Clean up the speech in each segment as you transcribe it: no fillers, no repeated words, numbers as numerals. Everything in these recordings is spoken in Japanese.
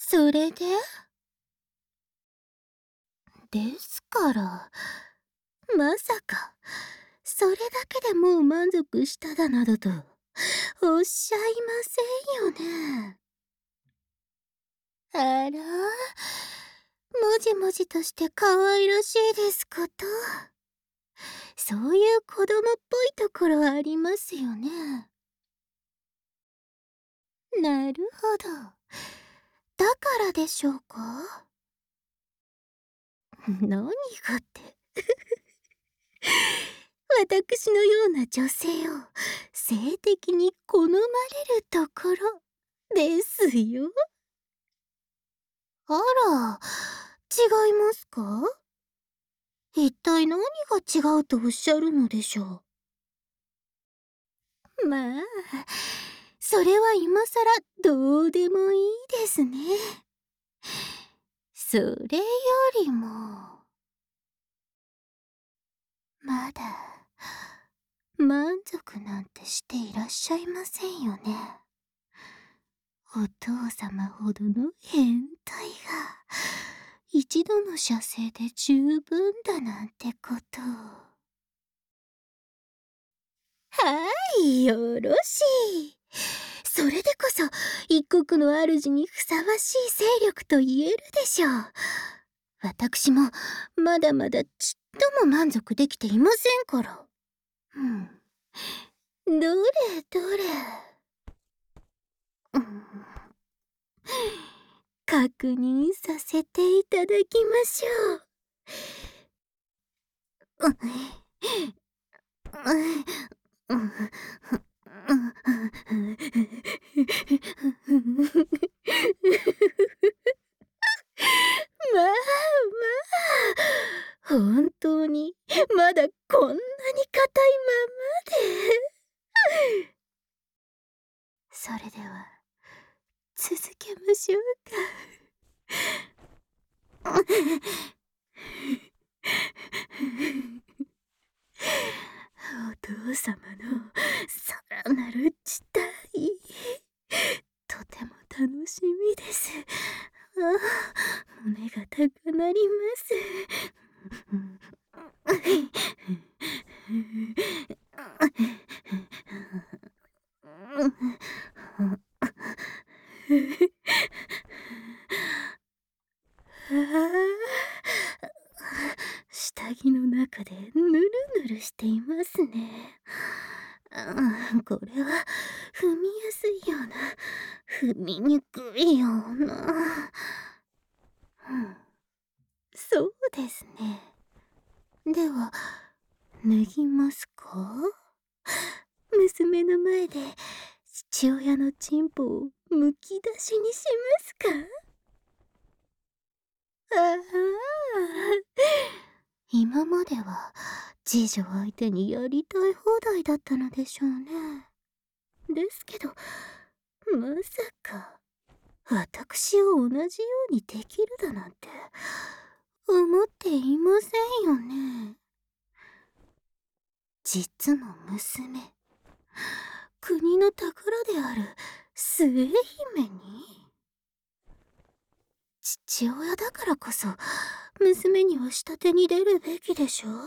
それですから、まさか、それだけでもう満足しただなどと、おっしゃいませんよね。あら、もじもじとして可愛らしいですこと。そういう子供っぽいところありますよね。なるほど。だからでしょうか？何がって。私のような女性を性的に好まれるところですよ。あら、違いますか？一体何が違うとおっしゃるのでしょう。まあ、それは今さらどうでもいいですね。それよりも、まだ満足なんてしていらっしゃいませんよね。お父様ほどの変態が一度の射精で十分だなんてこと。はい、よろしい。それでこそ一国の主にふさわしい勢力と言えるでしょう。私もまだまだちっとも満足できていませんから。どれどれ。うん、確認させていただきましょう。まあまあ、本当にまだこんなに硬いままで。それでは続けましょうか。お父様のさらなる事態、とても楽しみです。胸が高鳴ります。下着の中でぬるぬるしていますね。これは踏みやすいような、踏みにくいような。そうですね。では、脱ぎますか？娘の前で父親のチンポをむき出しにしますか？ああ、今までは次女相手にやりたい放題だったのでしょうね。ですけど、まさか私を同じようにできるだなんて思っていませんよね。実の娘、国の宝である末姫に、父親だからこそ娘には下手に出るべきでしょう。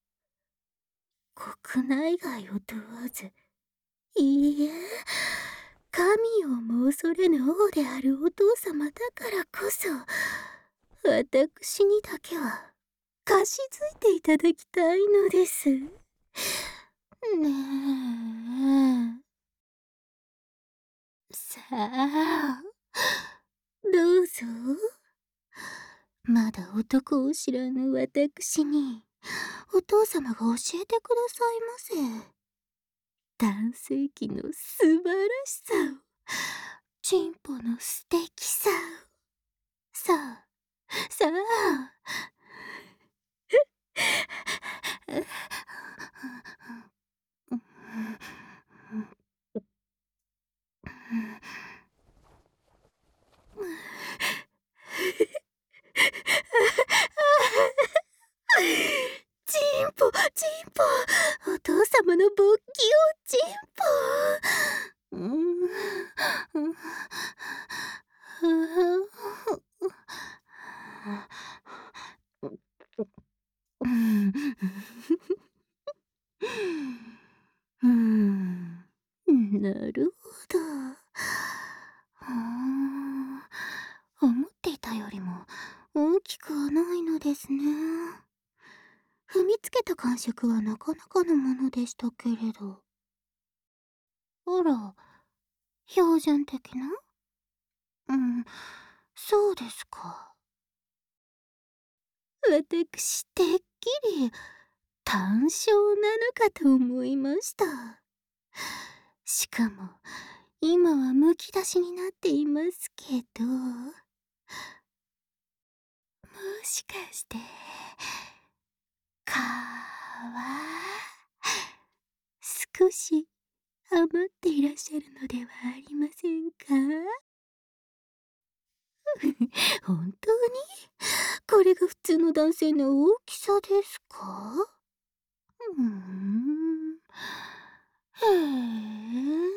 国内外を問わず、いいえ、神をも恐れぬ王であるお父様だからこそ、私にだけは貸し付いていただきたいのです。ねえ。さあ、どうぞ。まだ男を知らぬ私に、お父様が教えてくださいませ。男性器の素晴らしさを、チンポの素敵さを。さあ、さあ。チンポ、チンポ、お父様の勃起をチンポ。 感触はなかなかのものでしたけれど。あら、標準的な？そうですか。私、てっきり、単勝なのかと思いました。しかも、今はむき出しになっていますけど、もしかして、皮、少し余っていらっしゃるのではありませんか？本当に？これが普通の男性の大きさですか？へえ。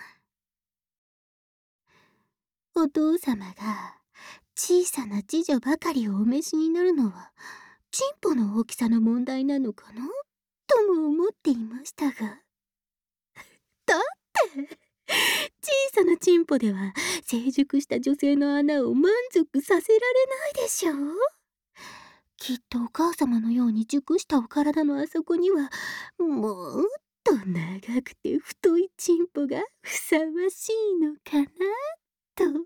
お父様が小さな次女ばかりをお召しになるのは、チンポの大きさの問題なのかなとも思っていましたが。だって小さなチンポでは成熟した女性の穴を満足させられないでしょう。きっとお母様のように熟したお体のあそこにはもっと長くて太いチンポがふさわしいのかなと。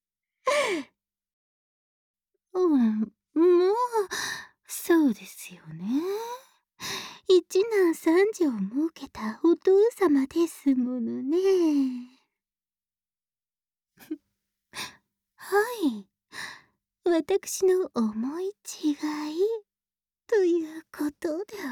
もうそうですよね。一男三女を設けたお父様ですものね。はい。私の思い違いということで。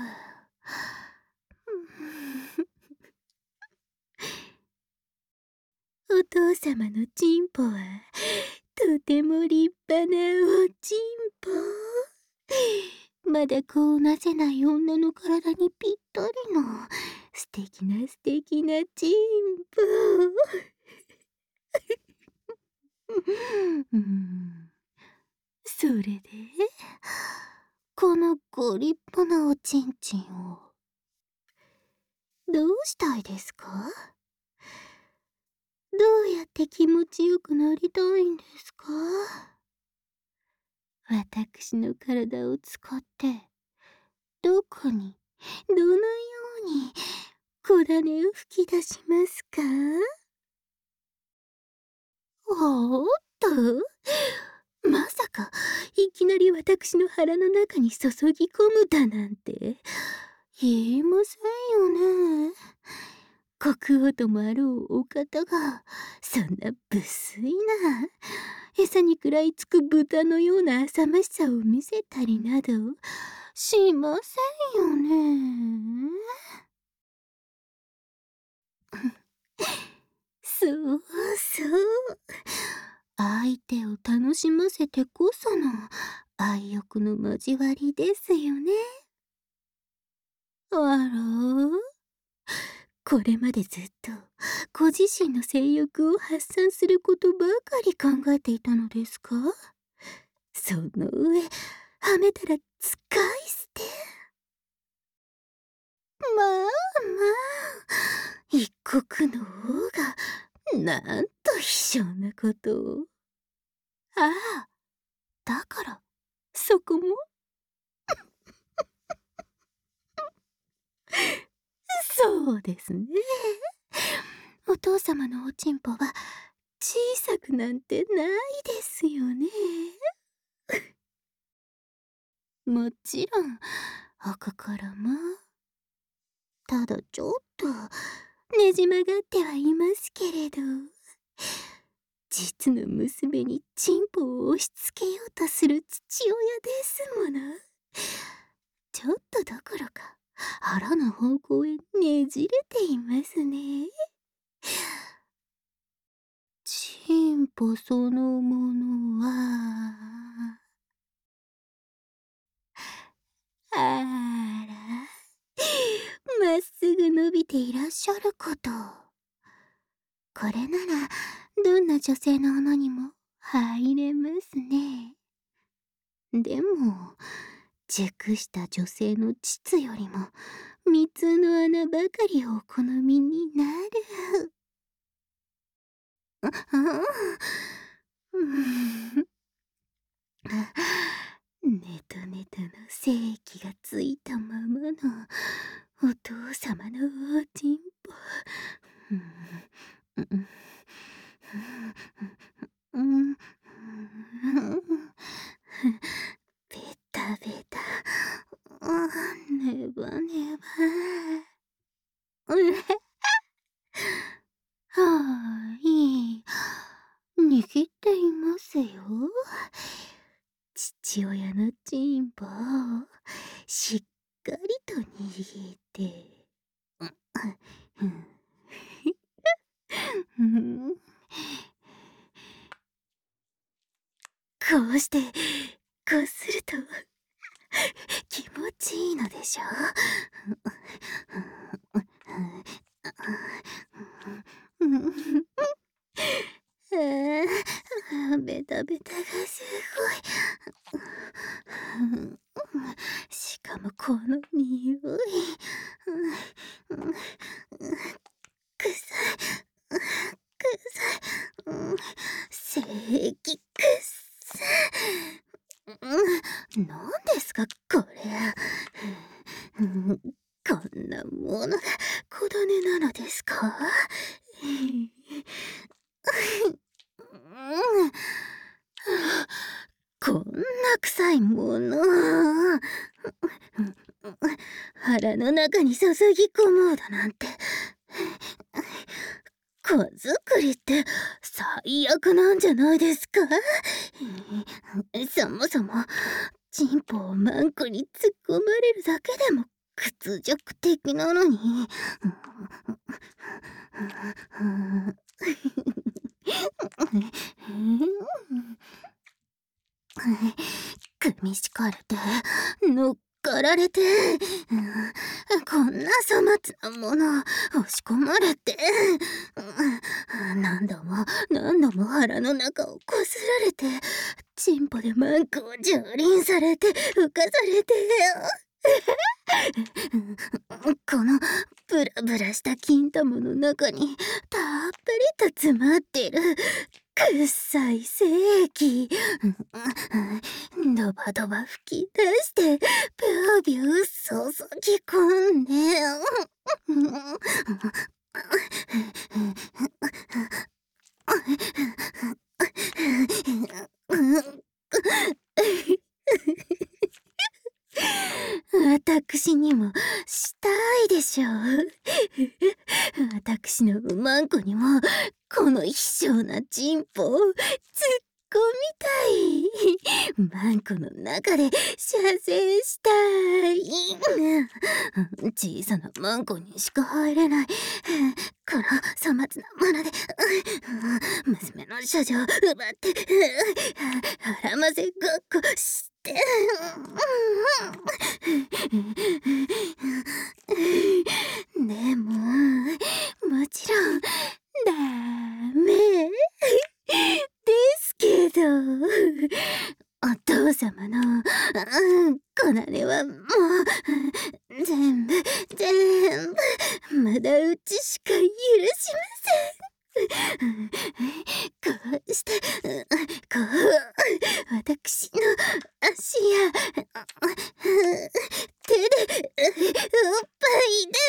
お父様のチンポはとても立派なおチンポ。まだ子をなせない女の体にぴったりの素敵な素敵なチンポ。それでこのご立派なおちんちんをどうしたいですか？どうやって気持ちよくなりたいんですか？私の体を使ってどこにどのように小種を吹き出しますか？おっと、まさかいきなり私の腹の中に注ぎ込むだなんて言いませんよね。国王ともあろうお方がそんな無粋な餌に食らいつく豚のような浅ましさを見せたりなどしませんよね。そうそう。相手を楽しませてこその愛欲の交わりですよね。あら、これまでずっとご自身の性欲を発散することばかり考えていたのですか？その上、はめたら使い捨て。まあまあ、一国の王がなんと卑怯なことを。ああ、だからそこもそうですね。お父様のおちんぽは小さくなんてないですよね。もちろんお心も。ただちょっとねじ曲がってはいますけれど、実の娘にチンポを押し付けようとする父親ですもの。ちょっとどころかあらぬ方向へねじれていますね。チンポそのものは、あら、まっすぐ伸びていらっしゃること。これならどんな女性の穴にも入れますね。でも熟した女性の膣よりも三つの穴ばかりお好みになる。 ネトネトの精液がついたままのお父様のおちんぽ。ベタベタ、ネバネバ。はい、握っていますよ。父親のチンポをしっかりと握って。こうしてこうすると気持ちいいのでしょ。ベタベタがすごい。しかもこの匂い。くさい。くさい。正義くっさい。なんですかこれ。こんなものが子種なのですか。こんな臭いもの。腹の中に注ぎ込もうだなんて。子作りって最悪なんじゃないですか。そもそもチンポをマンコに突っ込まれるだけでも屈辱的なのに。組み敷かれて乗っかられて、こんな粗末なもの押し込まれて、何度も何度も腹の中をこすられて、チンポでマンコを蹂躙されて浮かされて、このブラブラした金玉の中にたっぷりと詰まってるくっさい精液。ドバドバ吹き出してビュービュー注ぎ込んで。私にもしたいでしょう。私のマンコにもこの卑怯なチンポを突っ込みたい。マンコの中で射精したい。小さなマンコにしか入れないこの粗末なもので娘の処女を奪って腹まぜごっこして。でももちろんダメですけど、お父様のこなれはもう全部無駄打ちしか許しません。こうしてこう私の足や手でおっぱいで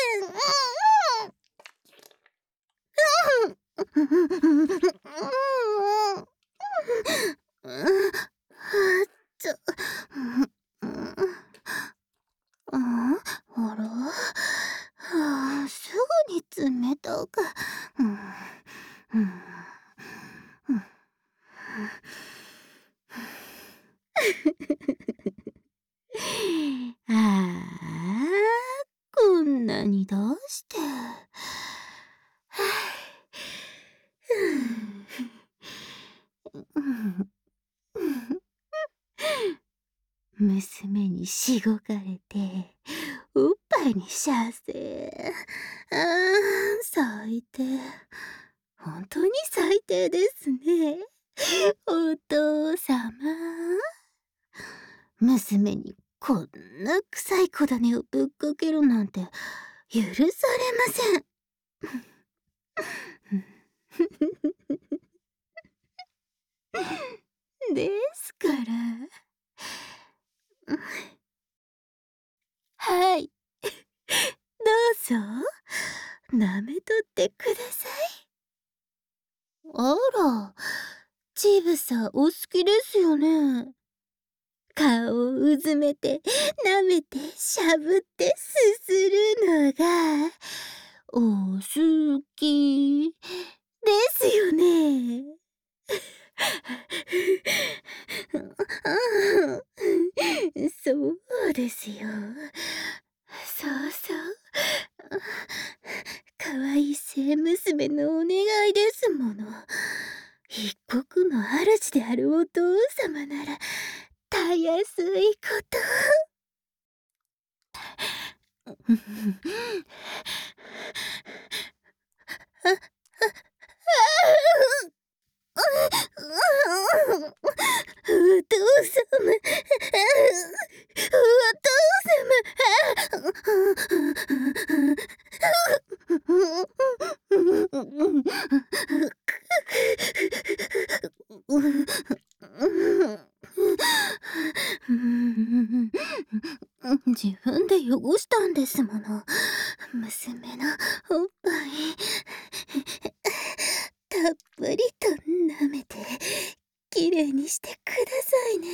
あら、すぐに冷たく。ああ、こんなに出して。娘にしごかれておっぱいに射精。最低。本当に最低ですね。お父様。娘にこんな臭い子種をぶっかけるなんて許されません。ですからちぶさお好きですよね。顔をうずめて、舐めて、しゃぶって、すするのが、お好きですよね。そうですよ。そうそう。可愛い生娘のお願いですもの。一国の主であるお父様なら、たやすいこと。お父様、自分で汚したんですもの。娘のおっぱい。たっぷりと舐めて、きれいにしてくださいね。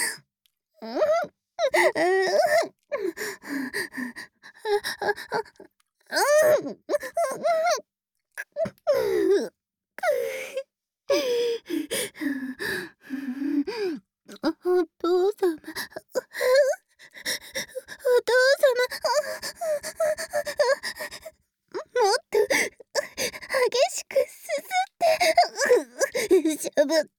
お父様、お父様、もっと激しくすすって、しゃぶって。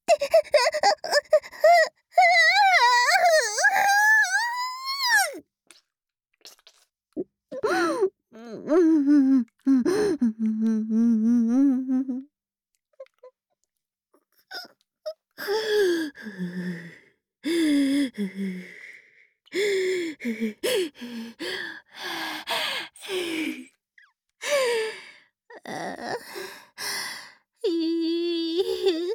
あいい。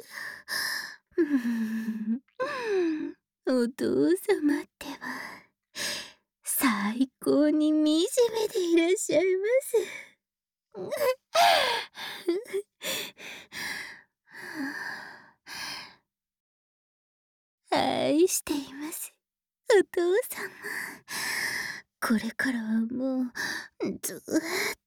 お父様ってば、最高に惨めでいらっしゃいます。愛しています、お父様。これからはもう、ずっ